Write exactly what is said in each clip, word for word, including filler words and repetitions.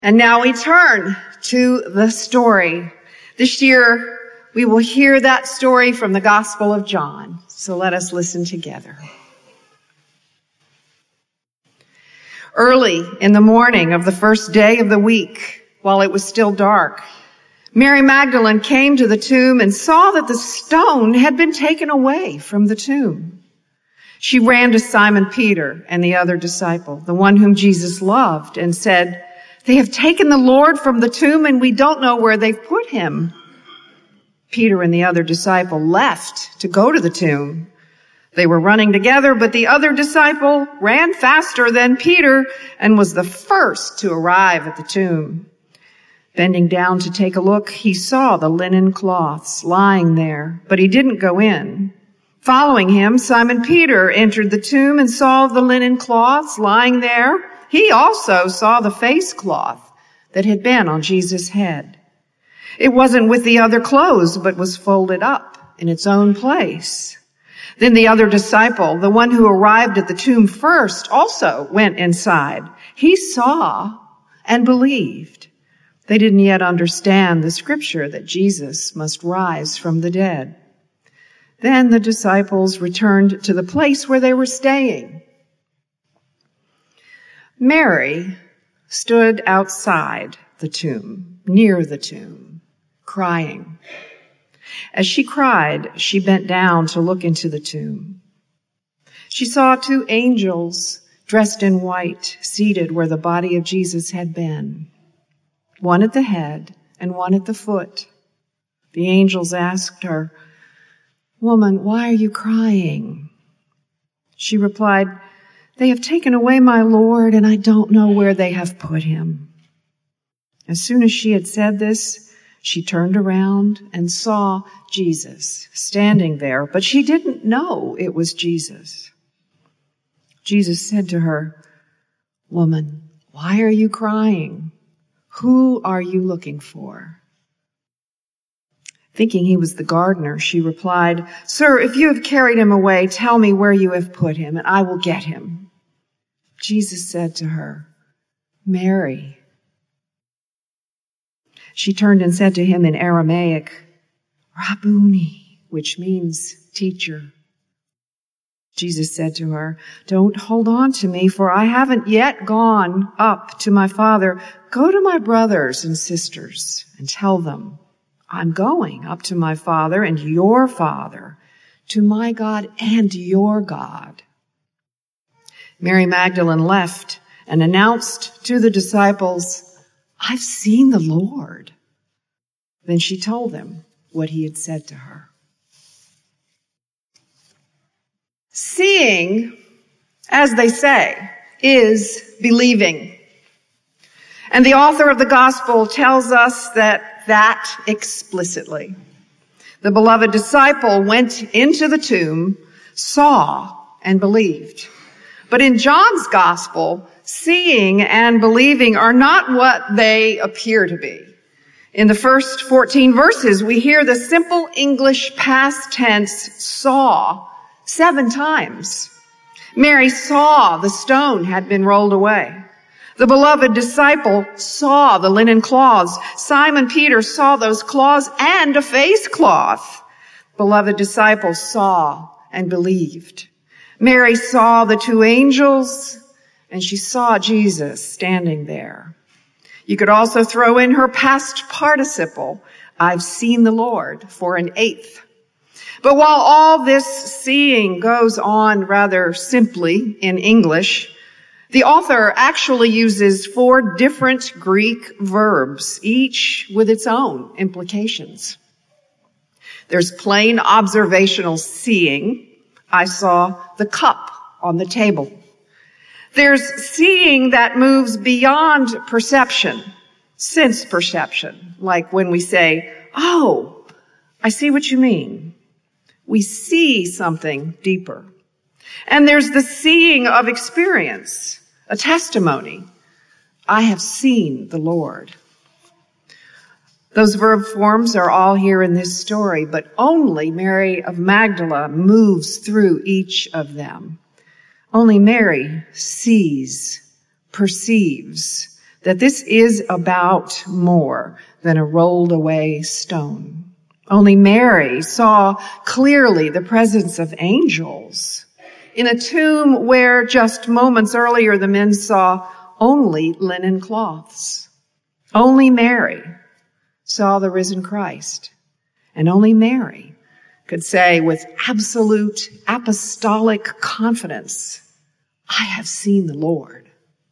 And now we turn to the story. This year, we will hear that story from the Gospel of John. So let us listen together. Early in the morning of the first day of the week, while it was still dark, Mary Magdalene came to the tomb and saw that the stone had been taken away from the tomb. She ran to Simon Peter and the other disciple, the one whom Jesus loved, and said, "They have taken the Lord from the tomb and we don't know where they've put him." Peter and the other disciple left to go to the tomb. They were running together, but the other disciple ran faster than Peter and was the first to arrive at the tomb. Bending down to take a look, he saw the linen cloths lying there, but he didn't go in. Following him, Simon Peter entered the tomb and saw the linen cloths lying there. He also saw the face cloth that had been on Jesus' head. It wasn't with the other clothes, but was folded up in its own place. Then the other disciple, the one who arrived at the tomb first, also went inside. He saw and believed. They didn't yet understand the scripture that Jesus must rise from the dead. Then the disciples returned to the place where they were staying. Mary stood outside the tomb, near the tomb, crying. As she cried, she bent down to look into the tomb. She saw two angels dressed in white, seated where the body of Jesus had been, one at the head and one at the foot. The angels asked her, "Woman, why are you crying?" She replied, "They have taken away my Lord, and I don't know where they have put him." As soon as she had said this, she turned around and saw Jesus standing there, but she didn't know it was Jesus. Jesus said to her, "Woman, why are you crying? Who are you looking for?" Thinking he was the gardener, she replied, "Sir, if you have carried him away, tell me where you have put him, and I will get him." Jesus said to her, "Mary." She turned and said to him in Aramaic, "Rabboni," which means teacher. Jesus said to her, "Don't hold on to me, for I haven't yet gone up to my Father. Go to my brothers and sisters and tell them, I'm going up to my Father and your Father, to my God and your God." Mary Magdalene left and announced to the disciples, "I've seen the Lord." Then she told them what he had said to her. Seeing, as they say, is believing. And the author of the gospel tells us that that explicitly. The beloved disciple went into the tomb, saw, and believed. But in John's gospel, seeing and believing are not what they appear to be. In the first fourteen verses, we hear the simple English past tense saw seven times. Mary saw the stone had been rolled away. The beloved disciple saw the linen cloths. Simon Peter saw those cloths and a face cloth. Beloved disciple saw and believed. Mary saw the two angels, and she saw Jesus standing there. You could also throw in her past participle, "I've seen the Lord," for an eighth. But while all this seeing goes on rather simply in English, the author actually uses four different Greek verbs, each with its own implications. There's plain observational seeing. I saw the cup on the table. There's seeing that moves beyond perception, sense perception, like when we say, "Oh, I see what you mean." We see something deeper. And there's the seeing of experience, a testimony. I have seen the Lord. Those verb forms are all here in this story, but only Mary of Magdala moves through each of them. Only Mary sees, perceives that this is about more than a rolled away stone. Only Mary saw clearly the presence of angels in a tomb where just moments earlier the men saw only linen cloths. Only Mary saw the risen Christ. And only Mary could say with absolute apostolic confidence, I have seen the Lord.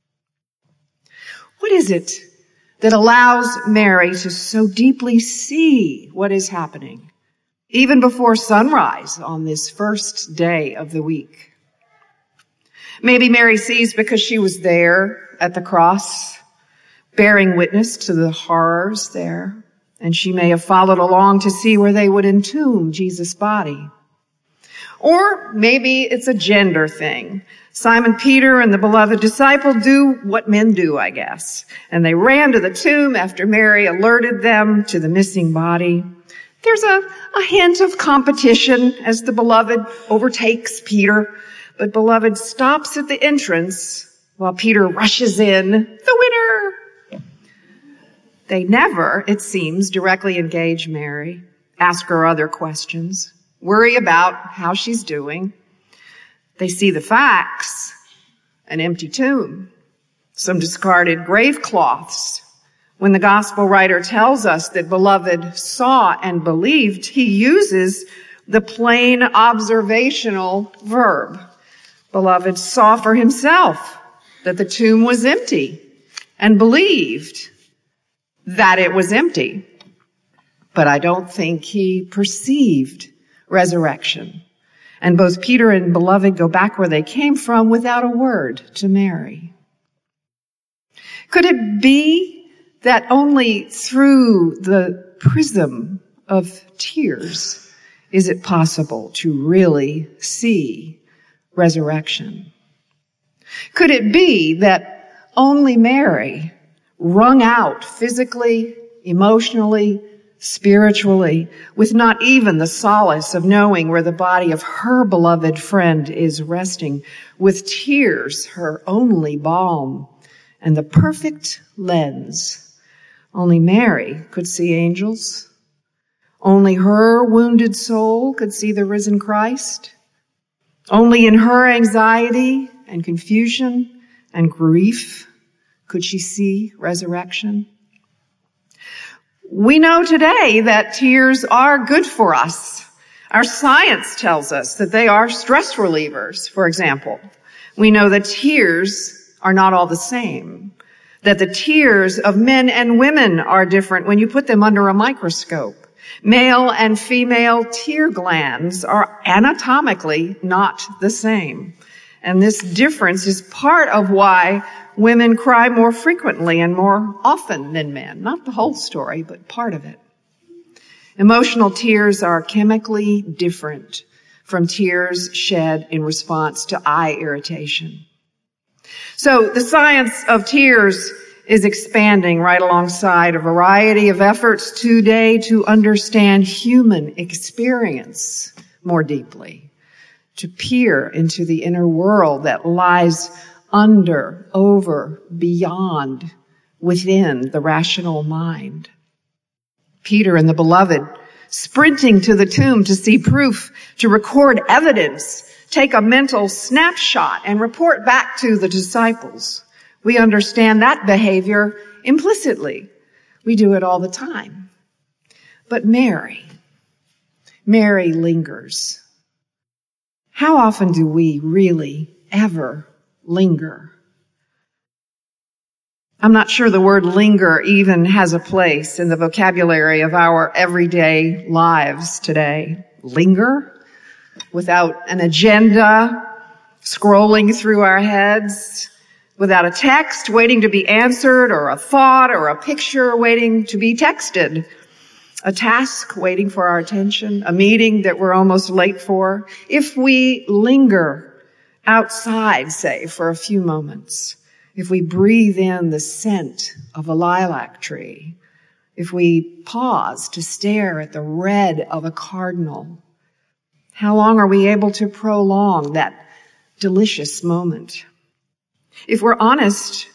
What is it that allows Mary to so deeply see what is happening, even before sunrise on this first day of the week? Maybe Mary sees because she was there at the cross, bearing witness to the horrors there, and she may have followed along to see where they would entomb Jesus' body. Or maybe it's a gender thing. Simon Peter and the beloved disciple do what men do, I guess. And they ran to the tomb after Mary alerted them to the missing body. There's a, a hint of competition as the beloved overtakes Peter, but beloved stops at the entrance while Peter rushes in, the winner. They never, it seems, directly engage Mary, ask her other questions, worry about how she's doing. They see the facts, an empty tomb, some discarded grave cloths. When the gospel writer tells us that beloved saw and believed, he uses the plain observational verb. Beloved saw for himself that the tomb was empty and believed that it was empty. But I don't think he perceived resurrection. And both Peter and beloved go back where they came from without a word to Mary. Could it be that only through the prism of tears is it possible to really see resurrection? Could it be that only Mary, wrung out physically, emotionally, spiritually, with not even the solace of knowing where the body of her beloved friend is resting, with tears her only balm, and the perfect lens, only Mary could see angels. Only her wounded soul could see the risen Christ. Only in her anxiety and confusion and grief could she see resurrection. We know today that tears are good for us. Our science tells us that they are stress relievers, for example. We know that tears are not all the same, that the tears of men and women are different when you put them under a microscope. Male and female tear glands are anatomically not the same. And this difference is part of why women cry more frequently and more often than men. Not the whole story, but part of it. Emotional tears are chemically different from tears shed in response to eye irritation. So the science of tears is expanding right alongside a variety of efforts today to understand human experience more deeply, to peer into the inner world that lies under, over, beyond, within the rational mind. Peter and the beloved sprinting to the tomb to see proof, to record evidence, take a mental snapshot and report back to the disciples. We understand that behavior implicitly. We do it all the time. But Mary, Mary lingers. How often do we really ever linger? I'm not sure the word linger even has a place in the vocabulary of our everyday lives today. Linger? Without an agenda, scrolling through our heads, without a text waiting to be answered, or a thought or a picture waiting to be texted, a task waiting for our attention, a meeting that we're almost late for. If we linger outside, say, for a few moments, if we breathe in the scent of a lilac tree, if we pause to stare at the red of a cardinal, how long are we able to prolong that delicious moment? If we're honest,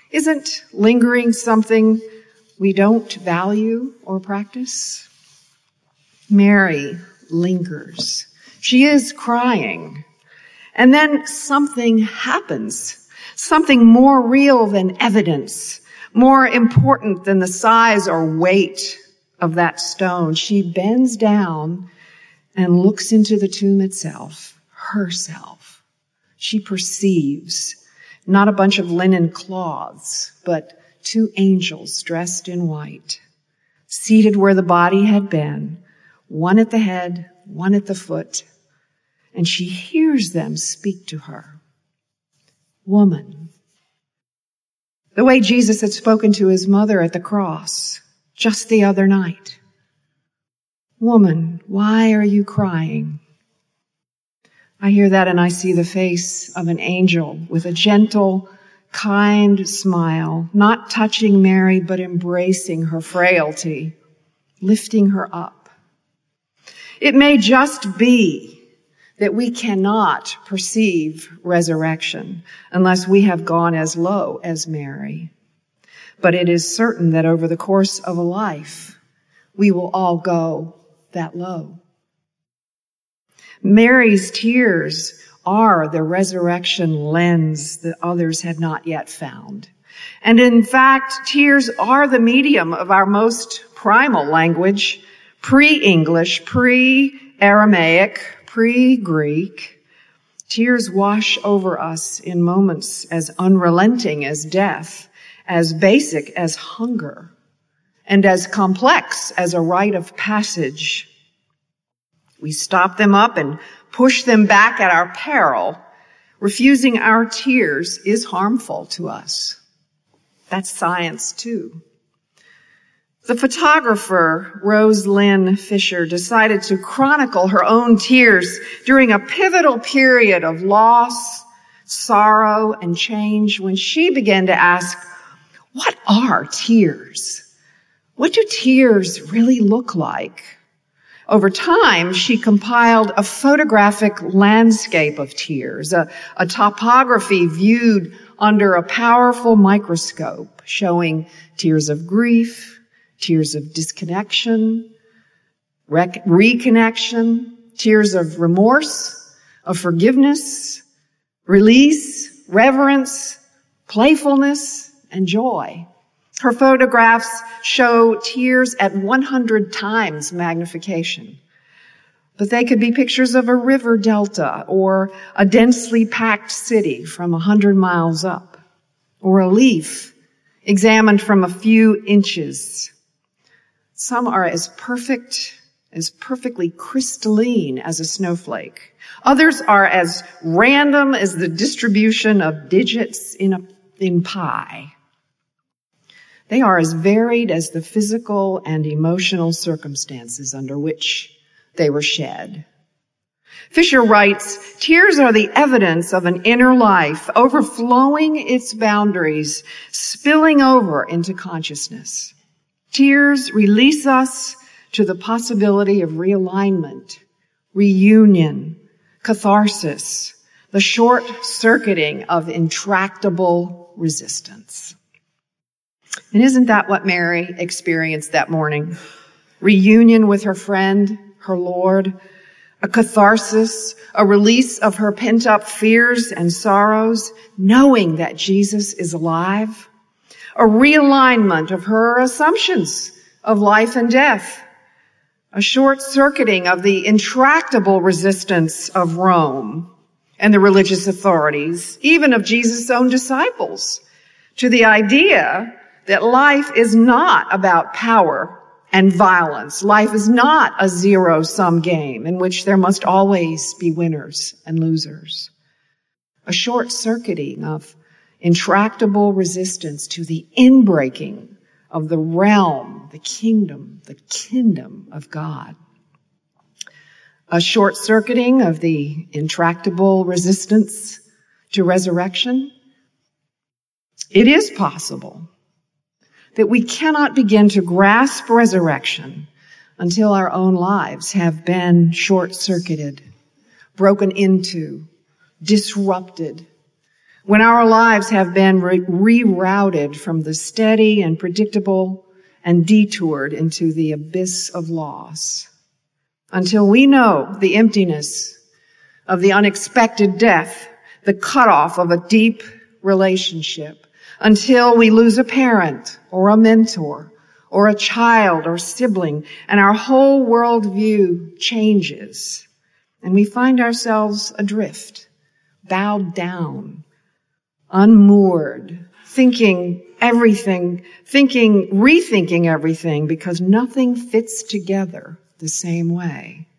Isn't lingering something we don't value or practice? Mary lingers. She is crying. And then something happens. Something more real than evidence, more important than the size or weight of that stone. She bends down and looks into the tomb itself, herself. She perceives not a bunch of linen cloths, but two angels dressed in white, seated where the body had been, one at the head, one at the foot, and she hears them speak to her. Woman. The way Jesus had spoken to his mother at the cross just the other night. Woman, why are you crying? I hear that and I see the face of an angel with a gentle, kind smile, not touching Mary, but embracing her frailty, lifting her up. It may just be that we cannot perceive resurrection unless we have gone as low as Mary. But it is certain that over the course of a life, we will all go that low. Mary's tears are the resurrection lens that others had not yet found. And in fact, tears are the medium of our most primal language, pre-English, pre-Aramaic, pre-Greek. Tears wash over us in moments as unrelenting as death, as basic as hunger, and as complex as a rite of passage. We stop them up and push them back at our peril. Refusing our tears is harmful to us. That's science too. The photographer Rose Lynn Fisher decided to chronicle her own tears during a pivotal period of loss, sorrow, and change when she began to ask, what are tears? What do tears really look like? Over time, she compiled a photographic landscape of tears, a, a topography viewed under a powerful microscope, showing tears of grief, tears of disconnection, rec- reconnection, tears of remorse, of forgiveness, release, reverence, playfulness, and joy. Her photographs show tears at one hundred times magnification. But they could be pictures of a river delta or a densely packed city from one hundred miles up, or a leaf examined from a few inches. Some are as perfect, as perfectly crystalline as a snowflake. Others are as random as the distribution of digits in a, in pi. They are as varied as the physical and emotional circumstances under which they were shed. Fisher writes, tears are the evidence of an inner life, overflowing its boundaries, spilling over into consciousness. Tears release us to the possibility of realignment, reunion, catharsis, the short-circuiting of intractable resistance. And isn't that what Mary experienced that morning? Reunion with her friend, her Lord, a catharsis, a release of her pent-up fears and sorrows, knowing that Jesus is alive, a realignment of her assumptions of life and death, a short-circuiting of the intractable resistance of Rome and the religious authorities, even of Jesus' own disciples, to the idea that life is not about power and violence. Life is not a zero-sum game in which there must always be winners and losers. A short-circuiting of intractable resistance to the inbreaking of the realm, the kingdom, the kingdom of God. A short-circuiting of the intractable resistance to resurrection. It is possible that we cannot begin to grasp resurrection until our own lives have been short-circuited, broken into, disrupted, when our lives have been re- rerouted from the steady and predictable and detoured into the abyss of loss, until we know the emptiness of the unexpected death, the cutoff of a deep relationship, until we lose a parent or a mentor or a child or sibling, and our whole worldview changes, and we find ourselves adrift, bowed down, unmoored, thinking everything, thinking, rethinking everything, because nothing fits together the same way.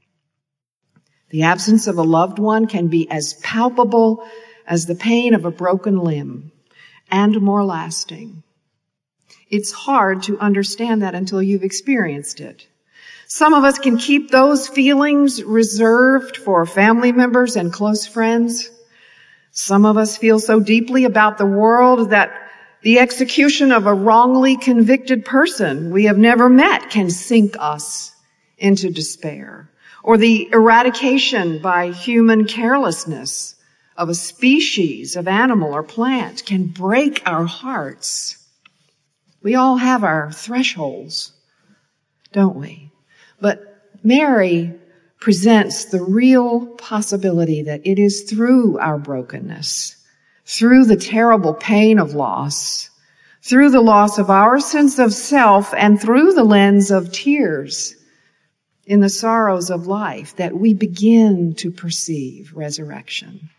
The absence of a loved one can be as palpable as the pain of a broken limb, and more lasting. It's hard to understand that until you've experienced it. Some of us can keep those feelings reserved for family members and close friends. Some of us feel so deeply about the world that the execution of a wrongly convicted person we have never met can sink us into despair, or the eradication by human carelessness of a species of animal or plant can break our hearts. We all have our thresholds, don't we? But Mary presents the real possibility that it is through our brokenness, through the terrible pain of loss, through the loss of our sense of self, and through the lens of tears in the sorrows of life, that we begin to perceive resurrection.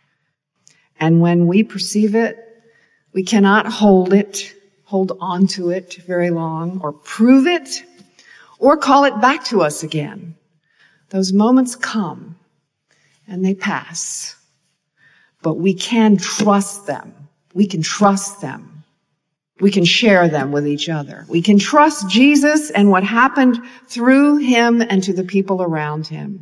And when we perceive it, we cannot hold it, hold on to it very long, or prove it, or call it back to us again. Those moments come and they pass, but we can trust them. We can trust them. We can share them with each other. We can trust Jesus and what happened through him and to the people around him.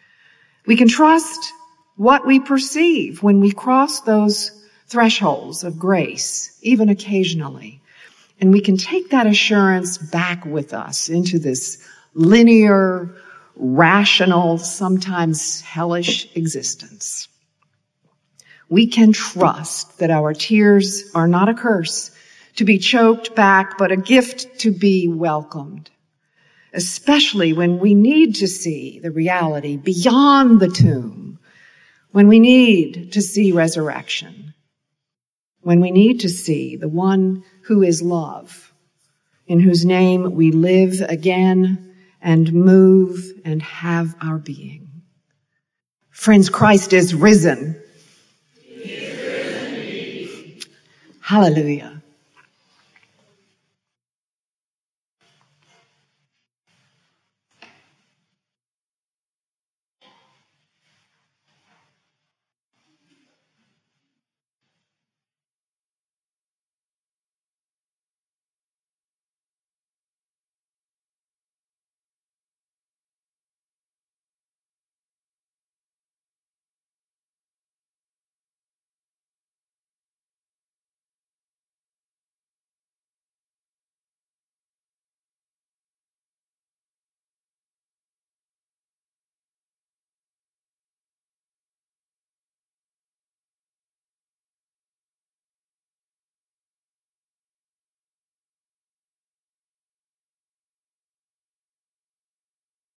We can trust what we perceive when we cross those thresholds of grace, even occasionally. And we can take that assurance back with us into this linear, rational, sometimes hellish existence. We can trust that our tears are not a curse to be choked back, but a gift to be welcomed, especially when we need to see the reality beyond the tomb, when we need to see resurrection, when we need to see the one who is love, in whose name we live again and move and have our being. Friends, Christ is risen. He is risen indeed. Hallelujah.